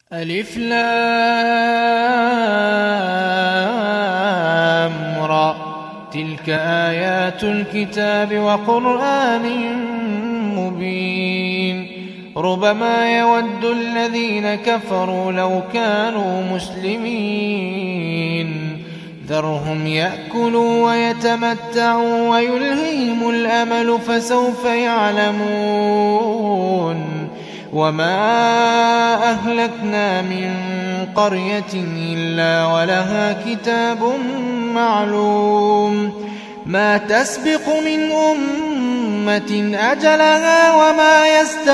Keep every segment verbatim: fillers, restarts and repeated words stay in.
ألف لام را تلك آيات الكتاب وقرآن مبين ربما يود الذين كفروا لو كانوا مسلمين ذرهم يأكلوا ويتمتعوا ويلهيهم الأمل فسوف يعلمون وما أهلكنا من قرية إلا ولها كتاب معلوم ما تسبق من أمة أجلها وما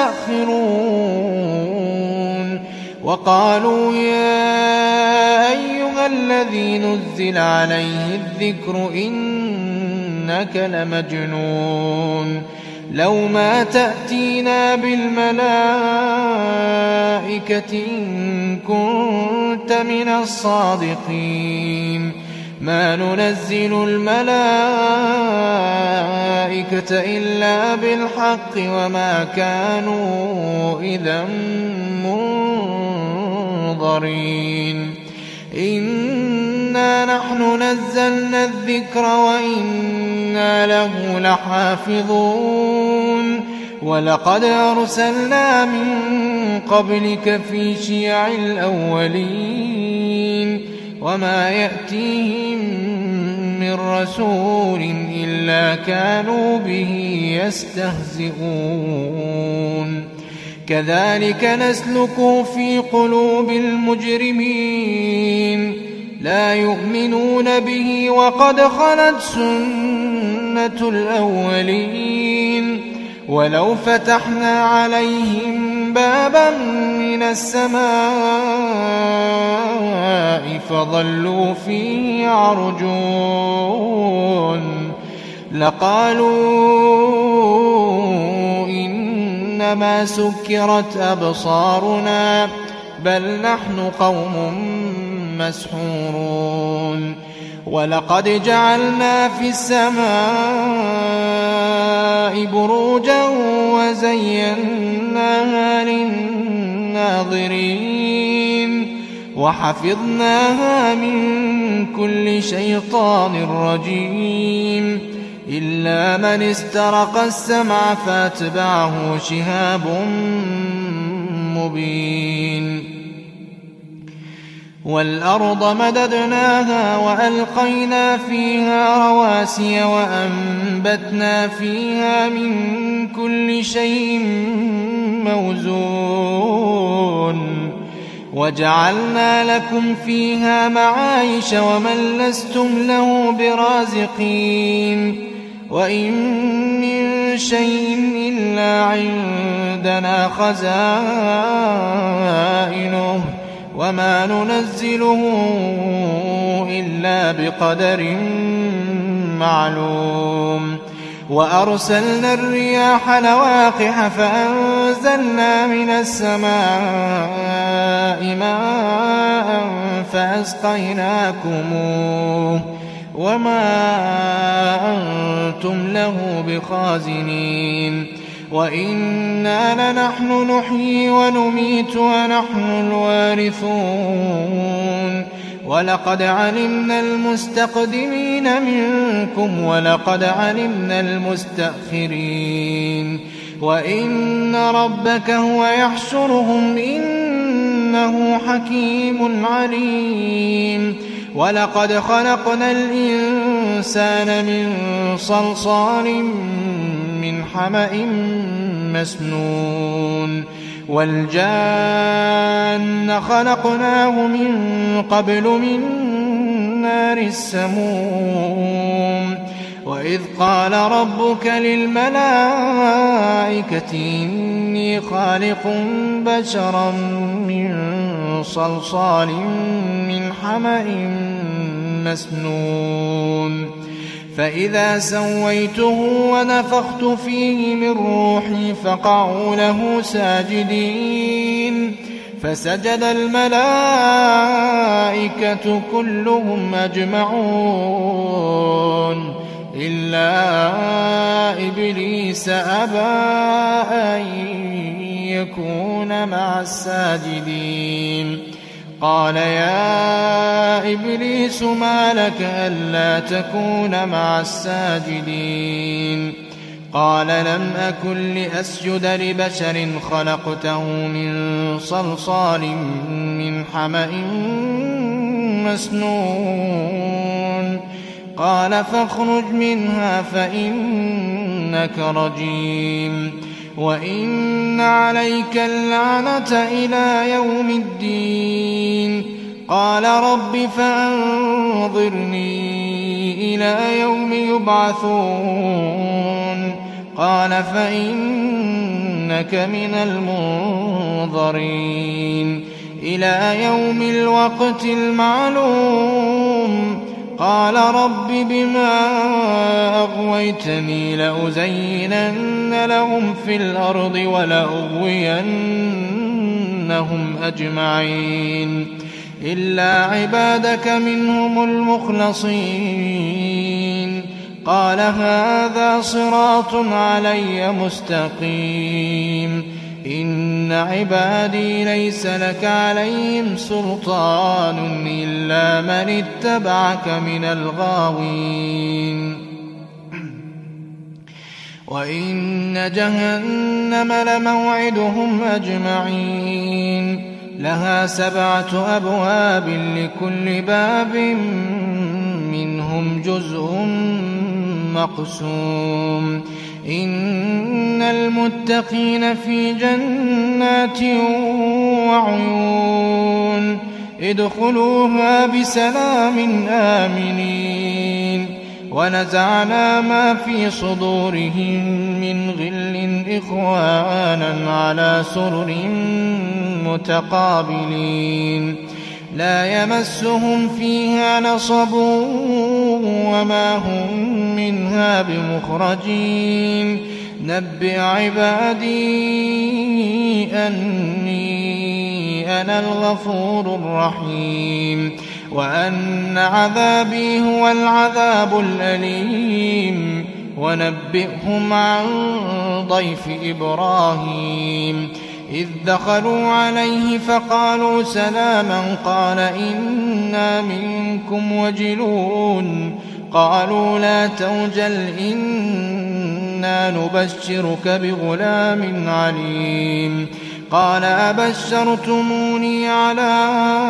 يستأخرون وقالوا يا أيها الذي نزل عليه الذكر إنك لمجنون لو ما تأتينا بالملائكة إن كنت من الصادقين ما ننزل الملائكة إلا بالحق وما كانوا إذا منظرين إنا نحن نزلنا الذكر وإنا له لحافظون ولقد أرسلنا من قبلك في شيع الأولين وما يأتيهم من رسول إلا كانوا به يستهزئون كذلك نسلكه في قلوب المجرمين لا يؤمنون به وقد خلت سنة الأولين ولو فتحنا عليهم بابا من السماء فظلوا فيه يعرجون لقالوا إنما سكرت أبصارنا بل نحن قوم مسحورون ولقد جعلنا في السماء بروجا وزيناها للناظرين وحفظناها من كل شيطان رجيم إلا من استرق السمع فاتبعه شهاب مبين والأرض مددناها وألقينا فيها رواسي وأنبتنا فيها من كل شيء موزون وجعلنا لكم فيها معايش ومن لستم له برازقين وإن من شيء إلا عندنا خزائنه وما ننزله إلا بقدر معلوم وأرسلنا الرياح لواقح فأنزلنا من السماء ماء فأسقيناكموه وما أنتم له بخازنين وإنا لنحن نحيي ونميت ونحن الوارثون ولقد علمنا المستقدمين منكم ولقد علمنا المستأخرين وإن ربك هو يحشرهم إنه حكيم عليم ولقد خلقنا الإنسان من صلصال من حمأ مسنون والجان خلقناه من قبل من نار السموم وإذ قال ربك للملائكة إني خالق بشرا من صلصال من حمأ مسنون فإذا سويته ونفخت فيه من روحي فقعوا له ساجدين فسجد الملائكة كلهم أجمعون إلا إبليس أبى أن يكون مع الساجدين قال يا إبليس ما لك ألا تكون مع الساجدين قال لم أكن لأسجد لبشر خلقته من صلصال من حمأ مسنون قال فاخرج منها فإنك رجيم وإن عليك اللعنة إلى يوم الدين قال رب فأنظرني إلى يوم يبعثون قال فإنك من المنظرين إلى يوم الوقت المعلوم قال رب بما أغويتني لأزينن لهم في الأرض ولأغوينهم أجمعين إلا عبادك منهم المخلصين قال هذا صراط علي مستقيم إن عبادي ليس لك عليهم سلطان إلا من اتبعك من الغاوين وإن جهنم لموعدهم أجمعين لها سبعة أبواب لكل باب منهم جزء مقسوم إن المتقين في جنات وعيون ادخلوها بسلام آمنين ونزعنا ما في صدورهم من غل إخوانا على سرر متقابلين لا يمسهم فيها نصب وما هم منها بمخرجين نبئ عبادي أني أنا الغفور الرحيم وأن عذابي هو العذاب الأليم ونبئهم عن ضيف إبراهيم إذ دخلوا عليه فقالوا سلاما قال إنا منكم وجلون قالوا لا توجل إنا نبشرك بغلام عليم قال أبشرتموني على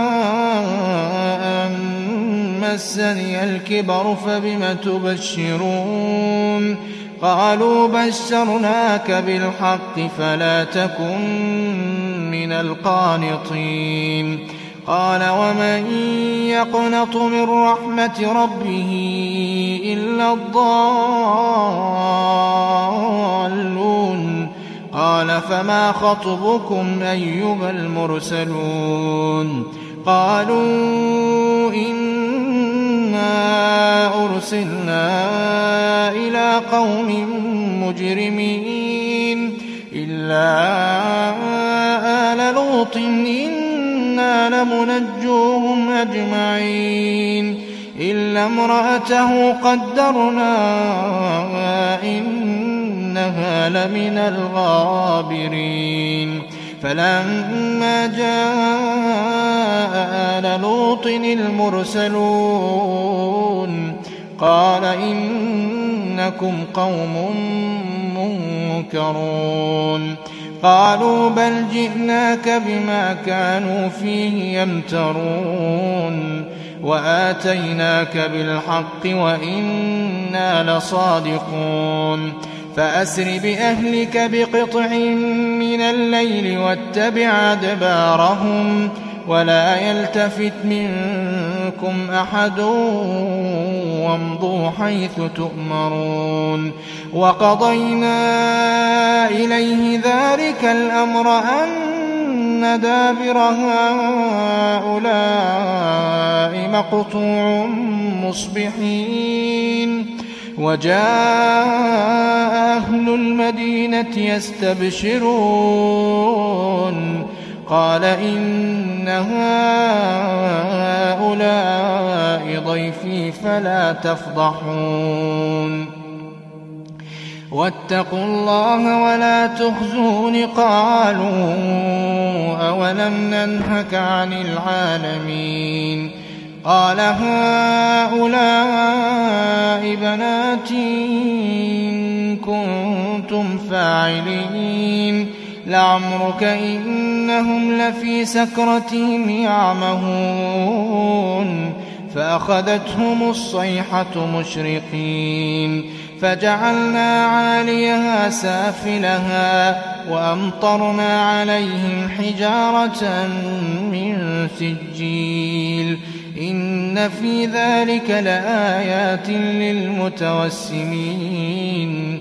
أن مسني الكبر فبم تبشرون قالوا بشرناك بالحق فلا تكن من القانطين قال ومن يقنط من رحمة ربه إلا الضالون قال فما خطبكم أيها المرسلون قالوا إنا أرسلنا إلى قوم مجرمين إلا آل لوط إنا لمنجوهم أجمعين إلا امرأته قدرنا إنها لمن الغابرين فلما جاء آل لوط المرسلون قال إنكم قوم منكرون قالوا بل جئناك بما كانوا فيه يمترون وآتيناك بالحق وإنا لصادقون فأسر بأهلك بقطع من الليل واتبع أدبارهم ولا يلتفت منكم أحد وامضوا حيث تؤمرون وقضينا إليه ذلك الأمر أن دابر هؤلاء مقطوع مصبحين وجاء أهل المدينة يستبشرون قال إن هؤلاء ضيفي فلا تفضحون واتقوا الله ولا تخزون قالوا أولم ننهك عن العالمين قال هؤلاء بناتي إن كنتم فاعلين لعمرك إنهم لفي سكرتهم يعمهون فأخذتهم الصيحة مشرقين فجعلنا عاليها سافلها وأمطرنا عليهم حجارة من سجيل إن في ذلك لآيات للمتوسمين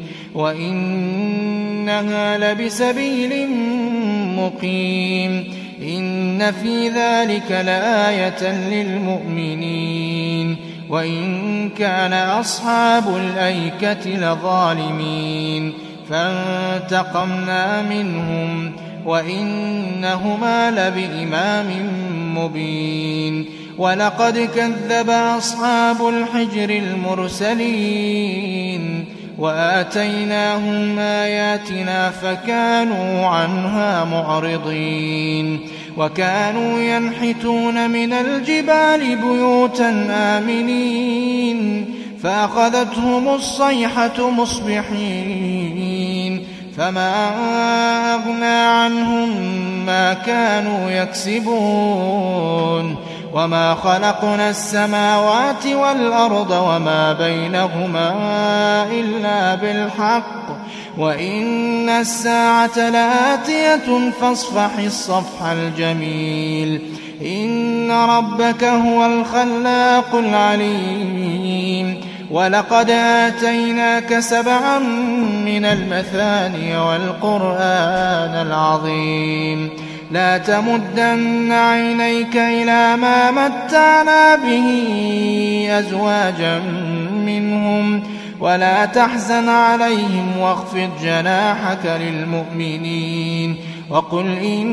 وإنها لبسبيل مقيم إن في ذلك لآية للمؤمنين وإن كان أصحاب الأيكة لظالمين فانتقمنا منهم وإنهما لبإمام مبين ولقد كذب أصحاب الحجر المرسلين وآتيناهم آياتنا فكانوا عنها معرضين وكانوا ينحتون من الجبال بيوتا آمنين فأخذتهم الصيحة مصبحين فما أغنى عنهم ما كانوا يكسبون وما خلقنا السماوات والأرض وما بينهما إلا بالحق وإن الساعة لآتية فاصفح الصفح الجميل إن ربك هو الخلاق العليم ولقد آتيناك سبعا من المثاني والقرآن العظيم لا تمدن عينيك إلى ما متعنا به أزواجا منهم ولا تحزن عليهم واخفض جناحك للمؤمنين وقل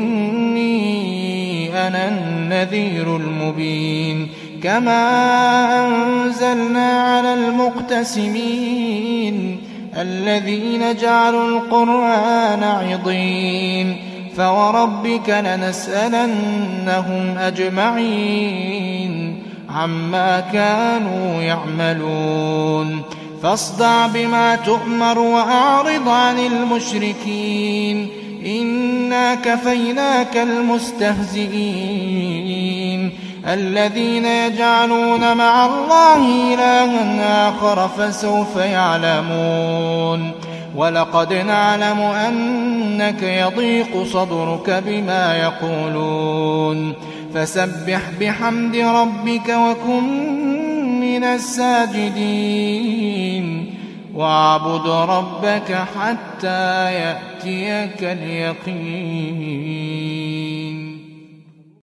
إني أنا النذير المبين كما أنزلنا على المقتسمين الذين جعلوا القرآن عضين فوربك لنسألنهم أجمعين عما كانوا يعملون فاصدع بما تؤمر وأعرض عن المشركين إنا كفيناك المستهزئين الذين يجعلون مع الله إلها آخر فسوف يعلمون ولقد نعلم أنك يضيق صدرك بما يقولون فسبح بحمد ربك وكن من الساجدين واعبد ربك حتى يأتيك اليقين.